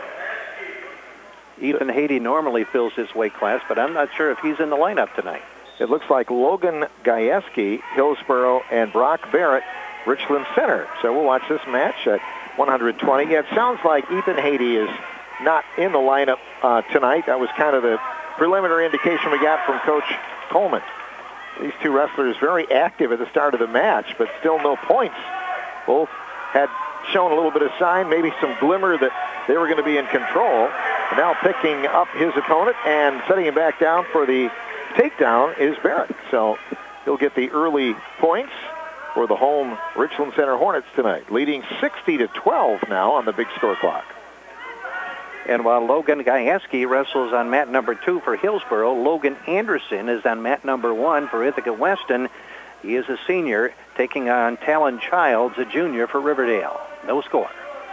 Ethan Haiti normally fills his weight class, but I'm not sure if he's in the lineup tonight. It looks like Logan Gajewski, Hillsboro, and Brock Barrett, Richland Center. So we'll watch this match at 120. Yeah, it sounds like Ethan Haiti is not in the lineup tonight. That was kind of the preliminary indication we got from Coach Coleman. These two wrestlers very active at the start of the match, but still no points. Both had shown a little bit of sign, maybe some glimmer that they were going to be in control. And now picking up his opponent and setting him back down for the takedown is Barrett. So he'll get the early points for the home Richland Center Hornets tonight, leading 60-12 now on the big score clock. And while Logan Gajewski wrestles on mat number 2 for Hillsboro, Logan Anderson is on mat number 1 for Ithaca Weston. He is a senior taking on Talon Childs, a junior for Riverdale. No score.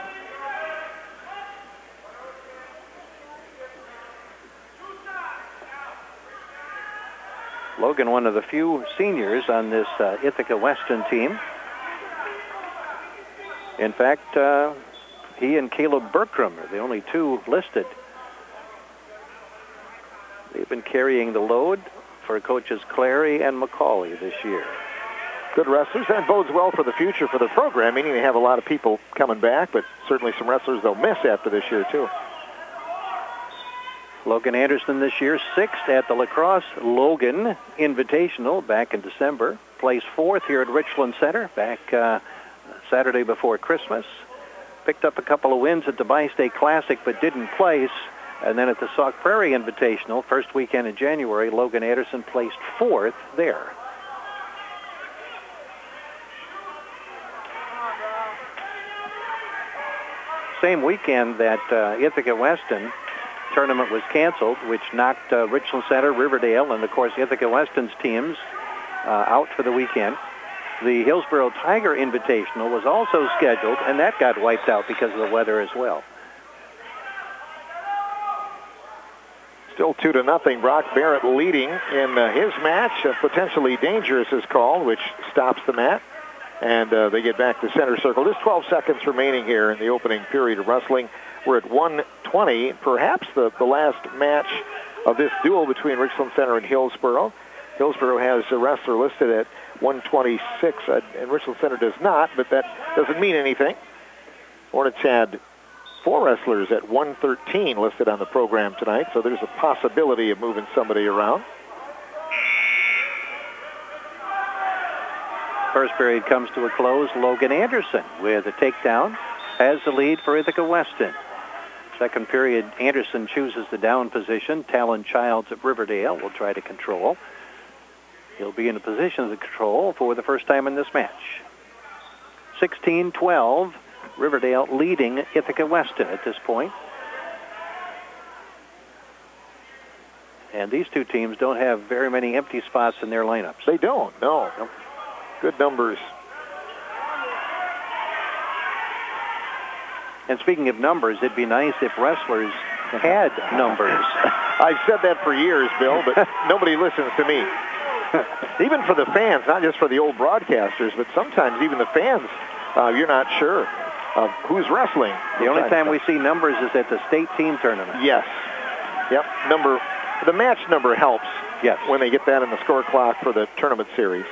Logan, one of the few seniors on this Ithaca Weston team. In fact, he and Caleb Bertram are the only two listed. They've been carrying the load for coaches Clary and McCauley this year. Good wrestlers. That bodes well for the future for the program, meaning they have a lot of people coming back, but certainly some wrestlers they'll miss after this year, too. Logan Anderson this year, 6th at the Lacrosse Logan Invitational back in December. Placed 4th here at Richland Center back Saturday before Christmas. Picked up a couple of wins at the Bi-State Classic but didn't place. And then at the Sauk Prairie Invitational, first weekend in January, Logan Anderson placed 4th there. Same weekend that Ithaca Weston tournament was canceled, which knocked Richland Center, Riverdale, and of course Ithaca Weston's teams out for the weekend. The Hillsboro Tiger Invitational was also scheduled, and that got wiped out because of the weather as well. Still 2-0. Brock Barrett leading in his match. Potentially dangerous is called, which stops the mat. And they get back to center circle. Just 12 seconds remaining here in the opening period of wrestling. We're at 120, perhaps the last match of this duel between Richland Center and Hillsboro. Hillsboro has a wrestler listed at 126, and Richland Center does not, but that doesn't mean anything. Hornets had 4 wrestlers at 113 listed on the program tonight, so there's a possibility of moving somebody around. First period comes to a close. Logan Anderson with a takedown has the lead for Ithaca Weston. Second period, Anderson chooses the down position. Talon Childs at Riverdale will try to control. He'll be in a position to control for the first time in this match. 16-12, Riverdale leading Ithaca Weston at this point. And these two teams don't have very many empty spots in their lineups. They don't, no. Good numbers. And speaking of numbers, it'd be nice if wrestlers had numbers. I've said that for years, Bill, but nobody listens to me. Even for the fans, not just for the old broadcasters, but sometimes even the fans, you're not sure of who's wrestling. The only time we see numbers is at the state team tournament. Yes. Yep. The match number helps. Yes. When they get that in the score clock for the tournament series.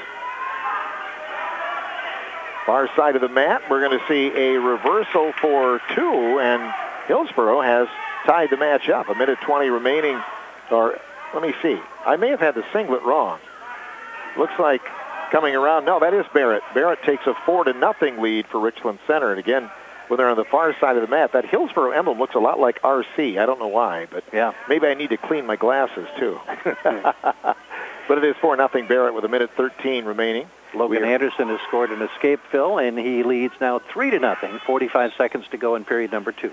Far side of the mat, we're going to see a reversal for 2, and Hillsboro has tied the match up. 1:20 remaining, or let me see. I may have had the singlet wrong. Looks like coming around. No, that is Barrett. Barrett takes a 4-0 lead for Richland Center. And again, when they're on the far side of the mat, that Hillsboro emblem looks a lot like RC. I don't know why, but yeah, maybe I need to clean my glasses too. But it is 4-0 Barrett with 1:13 remaining. Logan Anderson has scored an escape fill, and he leads now 3-0. 45 seconds to go in period number 2.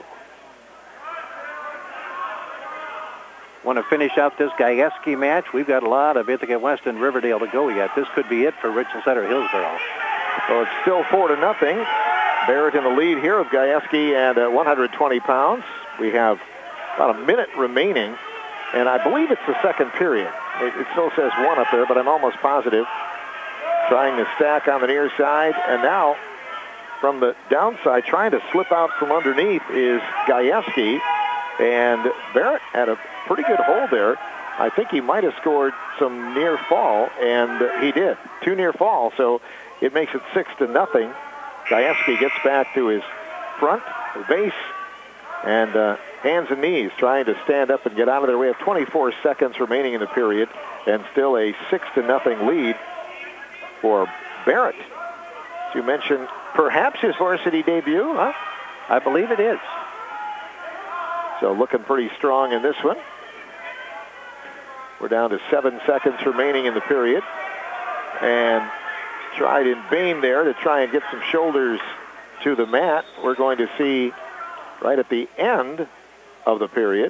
Want to finish out this Gajewski match? We've got a lot of Ithaca Weston Riverdale to go yet. This could be it for Richland Center Hillsboro. So it's still 4-0. Barrett in the lead here of Gajewski at 120 pounds. We have about a minute remaining, and I believe it's the second period. It still says 1 up there, but I'm almost positive. Trying to stack on the near side, and now from the downside, trying to slip out from underneath is Gajewski, and Barrett had a pretty good hold there. I think he might have scored some near fall, and he did. 2 near fall, so it makes it 6-0. Gajewski gets back to his front, the base, and hands and knees trying to stand up and get out of there. We have 24 seconds remaining in the period, and still a 6-0 lead for Barrett. As you mentioned, perhaps his varsity debut, huh? I believe it is. So looking pretty strong in this one. We're down to 7 seconds remaining in the period. And tried in vain there to try and get some shoulders to the mat. We're going to see right at the end of the period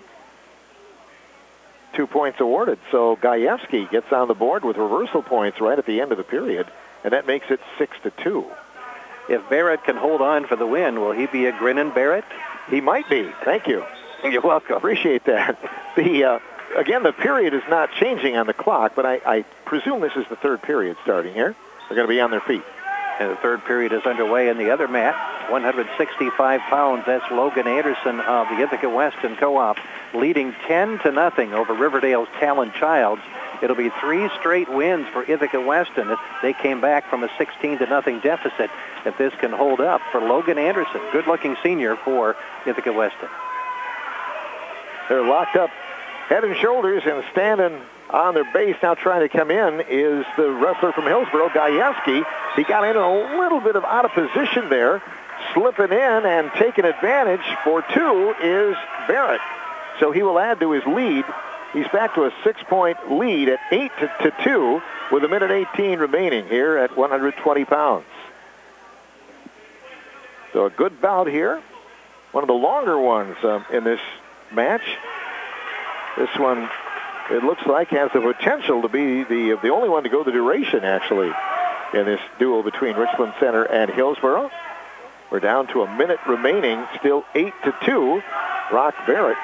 2 points awarded. So Gajewski gets on the board with reversal points right at the end of the period, and that makes it 6-2. If Barrett can hold on for the win, will he be a grinning Barrett? He might be. Thank you. You're welcome. Appreciate that. Again, the period is not changing on the clock, but I presume this is the third period starting here. They're going to be on their feet. And the third period is underway in the other mat. 165 pounds. That's Logan Anderson of the Ithaca Weston Co-op, leading 10-0 over Riverdale's Talon Childs. It'll be 3 straight wins for Ithaca Weston. They came back from a 16-0 deficit. If this can hold up for Logan Anderson, good-looking senior for Ithaca Weston. They're locked up head and shoulders, and standing on their base now trying to come in is the wrestler from Hillsboro, Gajewski. He got in a little bit of out of position there, slipping in and taking advantage for 2 is Barrett. So he will add to his lead. He's back to a 6-point lead at 8-2 with a minute 18 remaining here at 120 pounds. So a good bout here. One of the longer ones in this match. This one, it looks like, has the potential to be the only one to go the duration, actually, in this duel between Richland Center and Hillsboro. We're down to a minute remaining, still 8-2. Brock Barrett.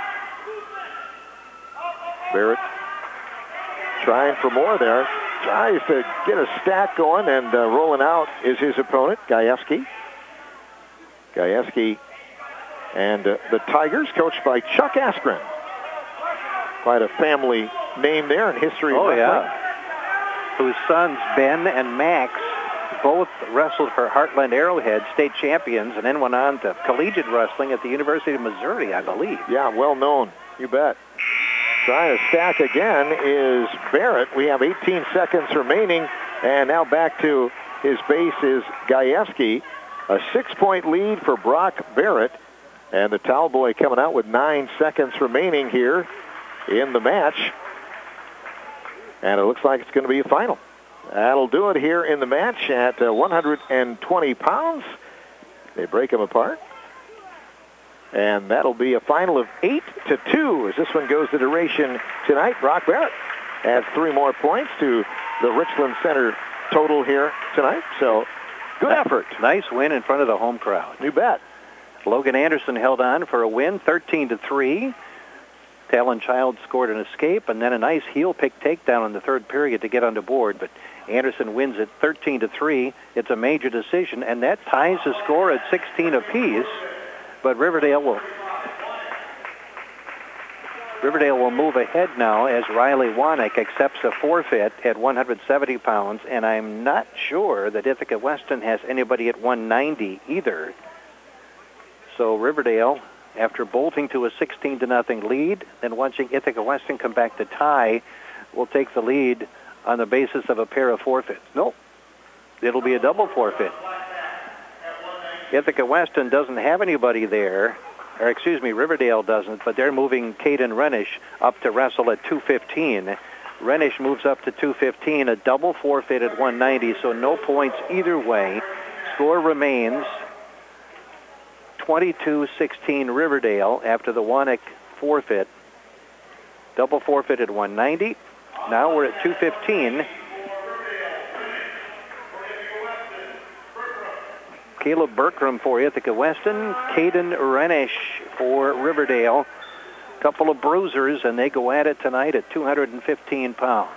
Barrett trying for more there. Tries to get a stack going, and rolling out is his opponent, Gajewski. Gajewski and the Tigers, coached by Chuck Askren. Quite a family name there in history of wrestling. Yeah. Whose sons, Ben and Max, both wrestled for Heartland Arrowhead, state champions, and then went on to collegiate wrestling at the University of Missouri, I believe. Yeah, well known. You bet. Trying to stack again is Barrett. We have 18 seconds remaining, and now back to his base is Gajewski. A 6-point lead for Brock Barrett, and the Towel Boy coming out with 9 seconds remaining here in the match. And it looks like it's going to be a final. That'll do it here in the match at 120 pounds. They break them apart. And that'll be a final of 8-2 as this one goes the duration tonight. Brock Barrett adds 3 more points to the Richland Center total here tonight. So good effort. Nice win in front of the home crowd. You bet. Logan Anderson held on for a win, 13-3. Talon Child scored an escape, and then a nice heel pick takedown in the third period to get on the board. But Anderson wins it 13-3. It's a major decision, and that ties the score at 16 apiece. But Riverdale will move ahead now as Riley Wanek accepts a forfeit at 170 pounds, and I'm not sure that Ithaca Weston has anybody at 190 either. So Riverdale, after bolting to a 16-0 lead, then watching Ithaca Weston come back to tie, will take the lead on the basis of a pair of forfeits. No, it'll be a double forfeit. Ithaca Weston doesn't have anybody there, or excuse me, Riverdale doesn't, but they're moving Caden Renish up to wrestle at 215. Renish moves up to 215, a double forfeit at 190, so no points either way. Score remains 22-16 Riverdale after the Wanek forfeit. Double forfeit at 190. Now we're at 215. Caleb Bertram for Ithaca Weston, Caden Renish for Riverdale. Couple of bruisers, and they go at it tonight at 215 pounds.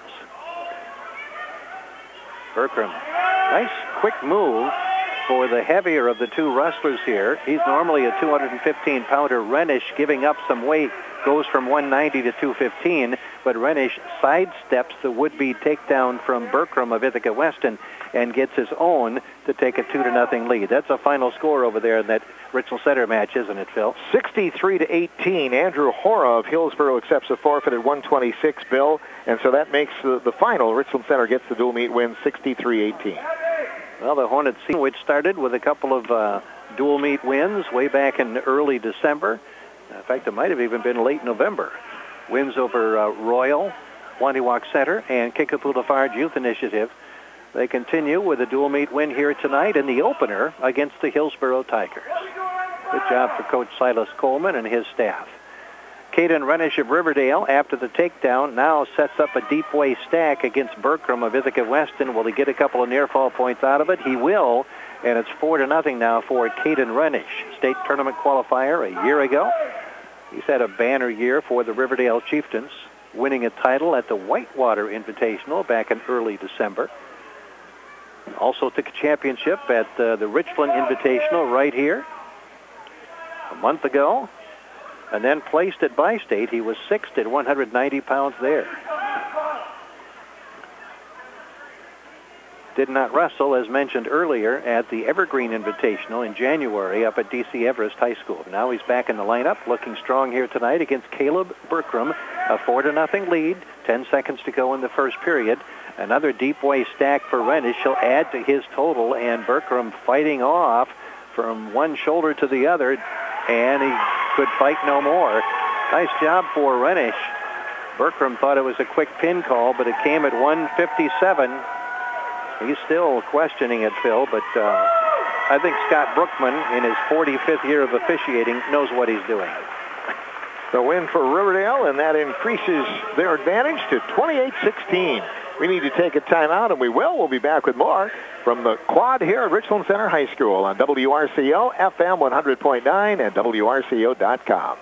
Bertram, nice quick move for the heavier of the two wrestlers here. He's normally a 215-pounder. Renish giving up some weight, goes from 190 to 215, but Renish sidesteps the would-be takedown from Bertram of Ithaca Weston and gets his own to take a 2-0 lead. That's a final score over there in that Richland Center match, isn't it, Phil? 63-18. Andrew Hora of Hillsboro accepts a forfeit at 126, Bill, and so that makes the final. Richland Center gets the dual meet win 63-18. Well, the Hornets, which started with a couple of dual meet wins way back in early December. In fact, it might have even been late November. Wins over Royal, Wandiwak Center, and Kickapoo Lafarge Youth Initiative. They continue with a dual meet win here tonight in the opener against the Hillsboro Tigers. Good job for Coach Silas Coleman and his staff. Caden Renish of Riverdale, after the takedown, now sets up a deep way stack against Bertram of Ithaca Weston. Will he get a couple of near fall points out of it? He will, and it's 4-0 now for Caden Renish. State tournament qualifier a year ago. He's had a banner year for the Riverdale Chieftains, winning a title at the Whitewater Invitational back in early December. Also took a championship at the Richland Invitational right here a month ago, and then placed at Bi-State. He was 6th at 190 pounds there. Did not wrestle, as mentioned earlier, at the Evergreen Invitational in January up at D.C. Everest High School. Now he's back in the lineup, looking strong here tonight against Caleb Bertram. A 4-0 lead, 10 seconds to go in the first period. Another deep way stack for Renish. He'll add to his total, and Bertram fighting off from one shoulder to the other, and he could fight no more. Nice job for Renish. Bertram thought it was a quick pin call, but it came at 157. He's still questioning it, Phil, but I think Scott Brookman, in his 45th year of officiating, knows what he's doing. The win for Riverdale, and that increases their advantage to 28-16. We need to take a timeout, and we will. We'll be back with more from the quad here at Richland Center High School on WRCO, FM 100.9, and WRCO.com.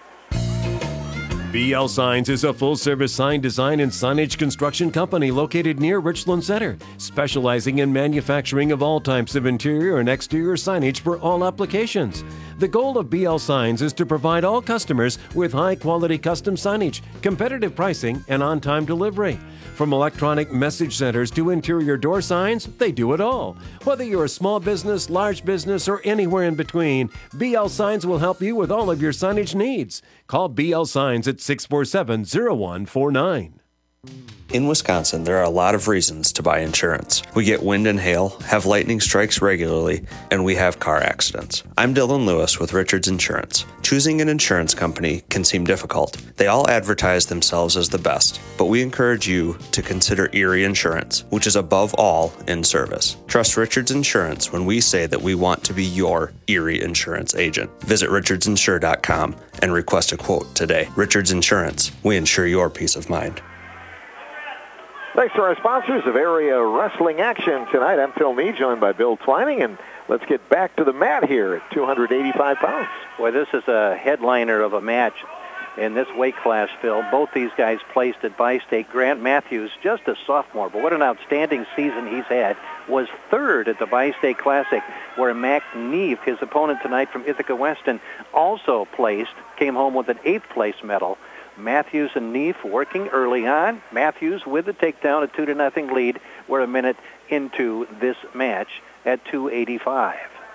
BL Signs is a full-service sign design and signage construction company located near Richland Center, specializing in manufacturing of all types of interior and exterior signage for all applications. The goal of BL Signs is to provide all customers with high-quality custom signage, competitive pricing, and on-time delivery. From electronic message centers to interior door signs, they do it all. Whether you're a small business, large business, or anywhere in between, BL Signs will help you with all of your signage needs. Call BL Signs at 647-0149. In Wisconsin, there are a lot of reasons to buy insurance. We get wind and hail, have lightning strikes regularly, and we have car accidents. I'm Dylan Lewis with Richards Insurance. Choosing an insurance company can seem difficult. They all advertise themselves as the best, but we encourage you to consider Erie Insurance, which is above all in service. Trust Richards Insurance when we say that we want to be your Erie Insurance agent. Visit richardsinsure.com and request a quote today. Richards Insurance, we insure your peace of mind. Thanks to our sponsors of area wrestling action tonight. I'm Phil Mee, joined by Bill Twining, and let's get back to the mat here at 285 pounds. Boy, this is a headliner of a match in this weight class, Phil. Both these guys placed at Bi-State. Grant Matthews, just a sophomore, but what an outstanding season he's had, was third at the Bi-State Classic, where Mac Neve, his opponent tonight from Ithaca Weston, also placed, came home with an 8th place medal. Matthews and Neef working early on. Matthews with the takedown, a 2-0 lead. We're a minute into this match at 285.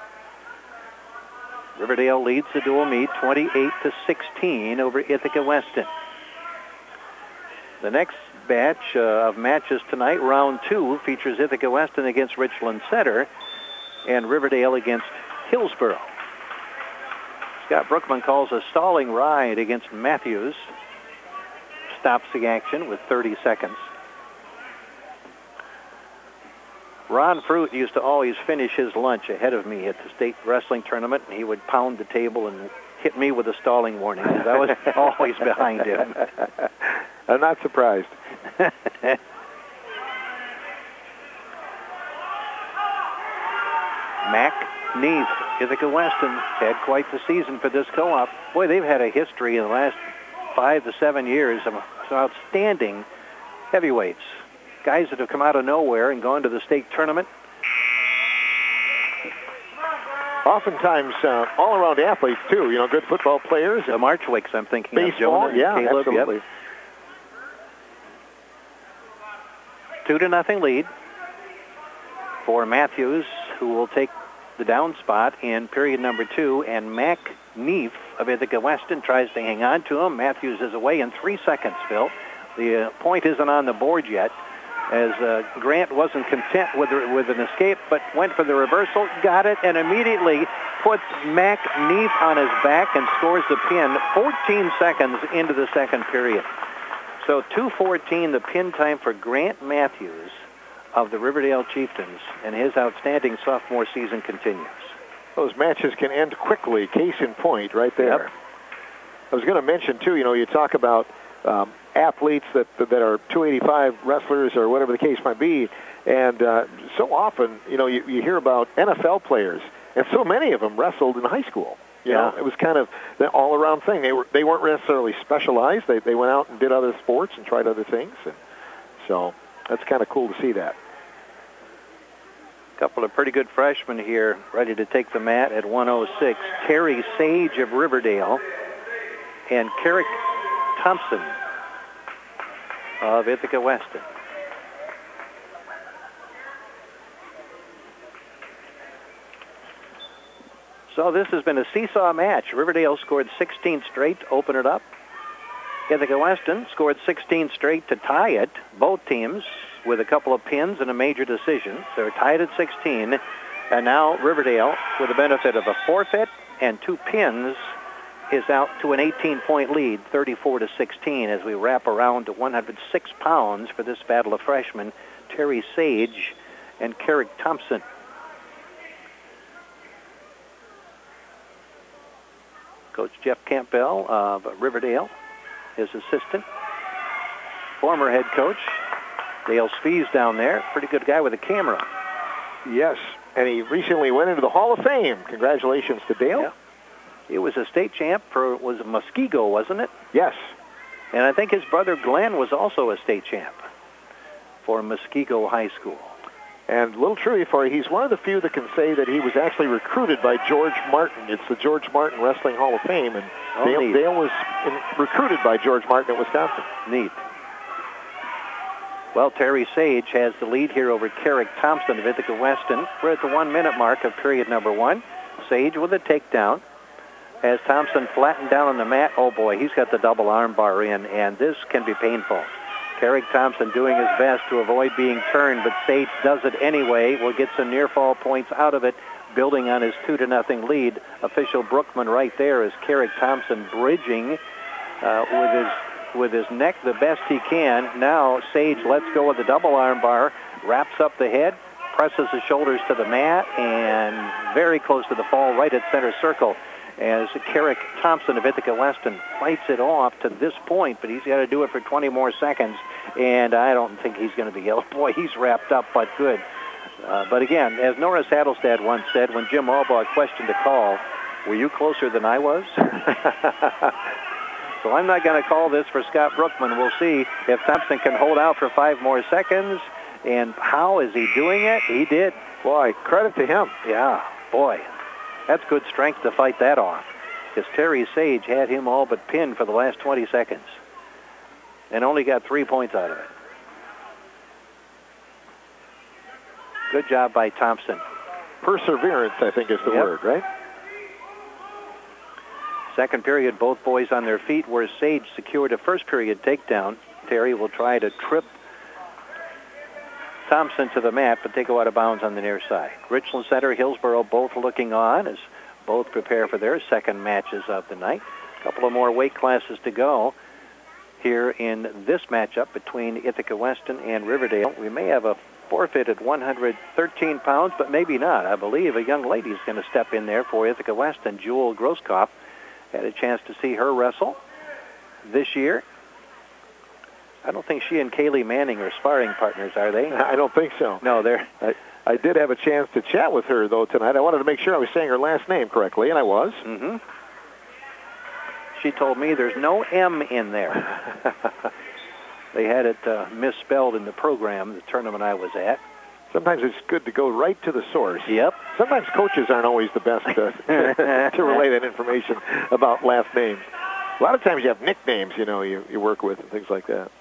Riverdale leads the dual meet 28-16 over Ithaca Weston. The next batch of matches tonight, round 2, features Ithaca Weston against Richland Center and Riverdale against Hillsboro. Scott Brookman calls a stalling ride against Matthews. Stops the action with 30 seconds. Ron Fruit used to always finish his lunch ahead of me at the state wrestling tournament, and he would pound the table and hit me with a stalling warning. I was always behind him. I'm not surprised. Mack Neath. Ithaca Weston had quite the season for this co-op. Boy, they've had a history in the last 5 to 7 years of some outstanding heavyweights. Guys that have come out of nowhere and gone to the state tournament. Oftentimes, all-around athletes, too. You know, good football players. The Marchwicks, I'm thinking baseball, of. Jonah, yeah, Caleb, absolutely. Yep. 2-0 lead for Matthews, who will take the down spot in period number 2, and Mac Neef of Ithaca Weston tries to hang on to him. Matthews is away in 3 seconds, Phil. The point isn't on the board yet, as Grant wasn't content with an escape, but went for the reversal, got it, and immediately puts Mac Neef on his back and scores the pin 14 seconds into the second period. So 2:14, the pin time for Grant Matthews of the Riverdale Chieftains, and his outstanding sophomore season continues. Those matches can end quickly. Case in point, right there. Yep. I was going to mention too. You know, you talk about athletes that are 285 wrestlers or whatever the case might be, and so often, you know, you hear about NFL players, and so many of them wrestled in high school. You know, it was kind of the all-around thing. They weren't necessarily specialized. They went out and did other sports and tried other things, and so that's kind of cool to see that. A couple of pretty good freshmen here ready to take the mat at 106. Terry Sage of Riverdale and Carrick Thompson of Ithaca Weston. So this has been a seesaw match. Riverdale scored 16 straight to open it up. Ithaca Weston scored 16 straight to tie it. Both teams with a couple of pins and a major decision. They're tied at 16. And now Riverdale, with the benefit of a forfeit and 2 pins, is out to an 18-point lead, 34-16, as we wrap around to 106 pounds for this battle of freshmen, Terry Sage and Carrick Thompson. Coach Jeff Campbell of Riverdale, his assistant. Former head coach, Dale Spies down there. Pretty good guy with a camera. Yes, and he recently went into the Hall of Fame. Congratulations to Dale. Yeah. He was a state champ for, was Muskego, wasn't it? Yes. And I think his brother Glenn was also a state champ for Muskego High School. And a little trivia for you, he's one of the few that can say that he was actually recruited by George Martin. It's the George Martin Wrestling Hall of Fame, and Dale was recruited by George Martin at Wisconsin. Neat. Well, Terry Sage has the lead here over Carrick Thompson of Ithaca Weston. We're at the 1-minute mark of period number 1. Sage with a takedown. As Thompson flattened down on the mat, oh boy, he's got the double arm bar in, and this can be painful. Carrick Thompson doing his best to avoid being turned, but Sage does it anyway. Will get some near fall points out of it, building on his 2-0 lead. Official Brookman right there is Carrick Thompson bridging with his neck the best he can. Now Sage lets go of the double arm bar, wraps up the head, presses his shoulders to the mat, and very close to the fall right at center circle, as Carrick Thompson of Ithaca Weston fights it off to this point, but he's got to do it for 20 more seconds, and I don't think he's going to be able. Boy, he's wrapped up, but good. But again, as Norris Adelstad once said when Jim Albaugh questioned the call, were you closer than I was? So I'm not going to call this for Scott Brookman. We'll see if Thompson can hold out for 5 more seconds, and how is he doing it? He did. Boy, credit to him. Yeah, boy. That's good strength to fight that off, because Terry Sage had him all but pinned for the last 20 seconds and only got 3 points out of it. Good job by Thompson. Perseverance, I think, is the word, right? Second period, both boys on their feet, where Sage secured a first period takedown. Terry will try to trip Thompson to the mat, but they go out of bounds on the near side. Richland Center, Hillsboro both looking on as both prepare for their second matches of the night. A couple of more weight classes to go here in this matchup between Ithaca Weston and Riverdale. We may have a forfeit at 113 pounds, but maybe not. I believe a young lady is going to step in there for Ithaca Weston. Jewel Grosskopf had a chance to see her wrestle this year. I don't think she and Kaylee Manning are sparring partners, are they? I don't think so. No, they're I did have a chance to chat with her, though, tonight. I wanted to make sure I was saying her last name correctly, and I was. Mm-hmm. She told me there's no M in there. They had it misspelled in the program, the tournament I was at. Sometimes it's good to go right to the source. Yep. Sometimes coaches aren't always the best to relay that information about last names. A lot of times you have nicknames, you work with and things like that.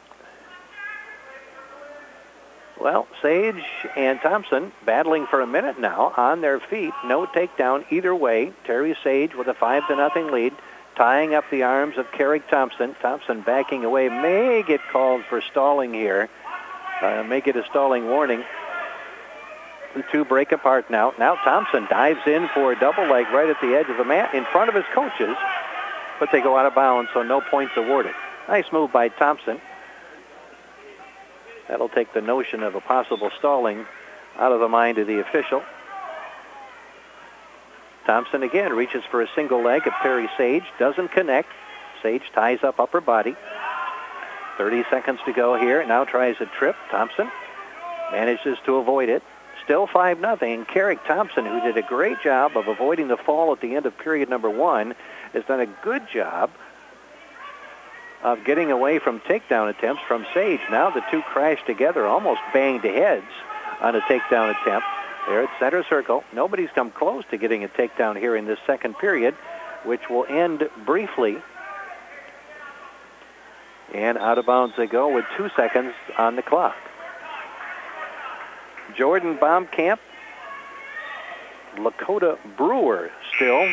Well, Sage and Thompson battling for a minute now on their feet. No takedown either way. Terry Sage with a 5-0 lead, tying up the arms of Carrick Thompson. Thompson backing away, may get called for stalling here. May get a stalling warning. The two break apart now. Now Thompson dives in for a double leg right at the edge of the mat in front of his coaches, but they go out of bounds, so no points awarded. Nice move by Thompson. That'll take the notion of a possible stalling out of the mind of the official. Thompson again reaches for a single leg of Terry Sage. Doesn't connect. Sage ties up upper body. 30 seconds to go here. Now tries a trip. Thompson manages to avoid it. Still 5-0. Carrick Thompson, who did a great job of avoiding the fall at the end of period number 1, has done a good job of getting away from takedown attempts from Sage. Now the two crash together, almost banged heads on a takedown attempt. They're at center circle. Nobody's come close to getting a takedown here in this second period, which will end briefly. And out of bounds they go with 2 seconds on the clock. Jordan Baumkamp, Lakota Brewer still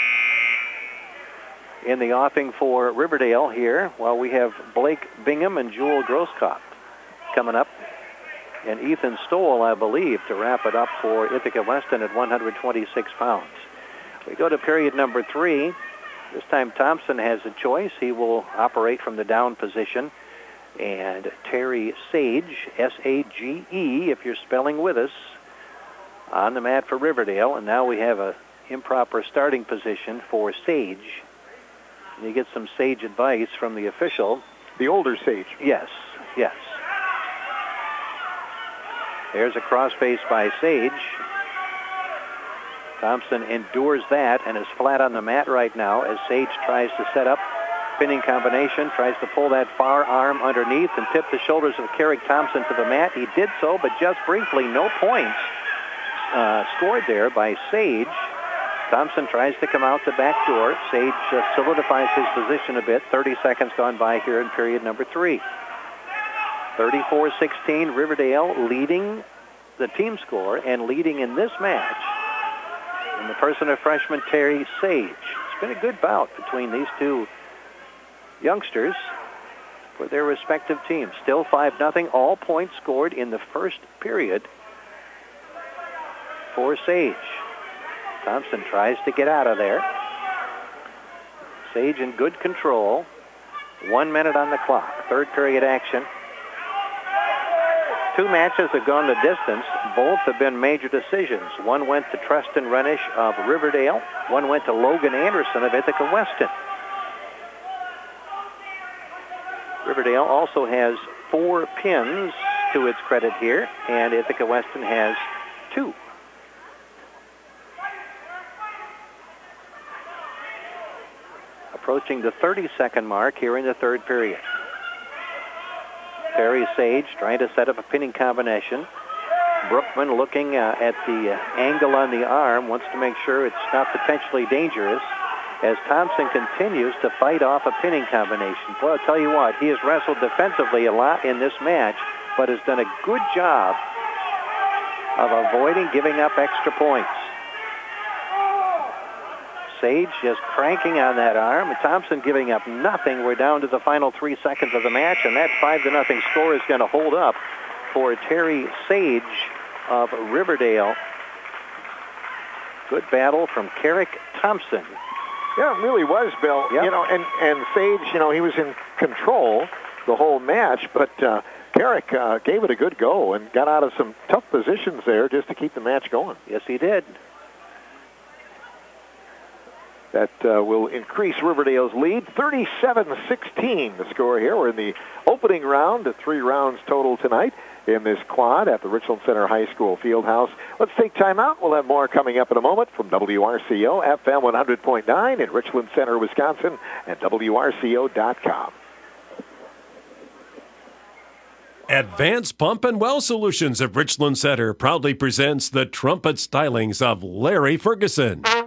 in the offing for Riverdale here, while we have Blake Bingham and Jewel Grosskopf coming up, and Ethan Stoll, I believe, to wrap it up for Ithaca Weston at 126 pounds. We go to period number 3. This time Thompson has a choice. He will operate from the down position, and Terry Sage, S-A-G-E, if you're spelling with us, on the mat for Riverdale. And now we have a improper starting position for Sage. And you get some Sage advice from the official. The older Sage. Yes, yes. There's a crossface by Sage. Thompson endures that and is flat on the mat right now as Sage tries to set up spinning combination, tries to pull that far arm underneath and tip the shoulders of Carrick Thompson to the mat. He did so, but just briefly. No points scored there by Sage. Thompson tries to come out the back door. Sage solidifies his position a bit. 30 seconds gone by here in period number 3. 34-16, Riverdale leading the team score and leading in this match in the person of freshman Terry Sage. It's been a good bout between these two youngsters for their respective teams. Still 5-0, all points scored in the first period for Sage. Thompson tries to get out of there. Sage in good control. 1 minute on the clock. Third period action. 2 matches have gone the distance. Both have been major decisions. One went to Treston Renish of Riverdale. One went to Logan Anderson of Ithaca Weston. Riverdale also has 4 pins to its credit here, and Ithaca Weston has 2. Approaching the 30-second mark here in the third period. Terry Sage trying to set up a pinning combination. Brookman looking at the angle on the arm, wants to make sure it's not potentially dangerous as Thompson continues to fight off a pinning combination. Well, I'll tell you what, he has wrestled defensively a lot in this match, but has done a good job of avoiding giving up extra points. Sage just cranking on that arm. Thompson giving up nothing. We're down to the final 3 seconds of the match, and that 5-0 score is going to hold up for Terry Sage of Riverdale. Good battle from Carrick Thompson. Yeah, it really was, Bill. Yep. And Sage, he was in control the whole match, but Carrick gave it a good go and got out of some tough positions there just to keep the match going. Yes, he did. That will increase Riverdale's lead. 37-16 the score here. We're in the opening round, 3 rounds total tonight. in this quad at the Richland Center High School Fieldhouse. Let's take time out. We'll have more coming up in a moment from WRCO FM 100.9 in Richland Center, Wisconsin, and WRCO.com. Advanced Pump and Well Solutions of Richland Center proudly presents the trumpet stylings of Larry Ferguson.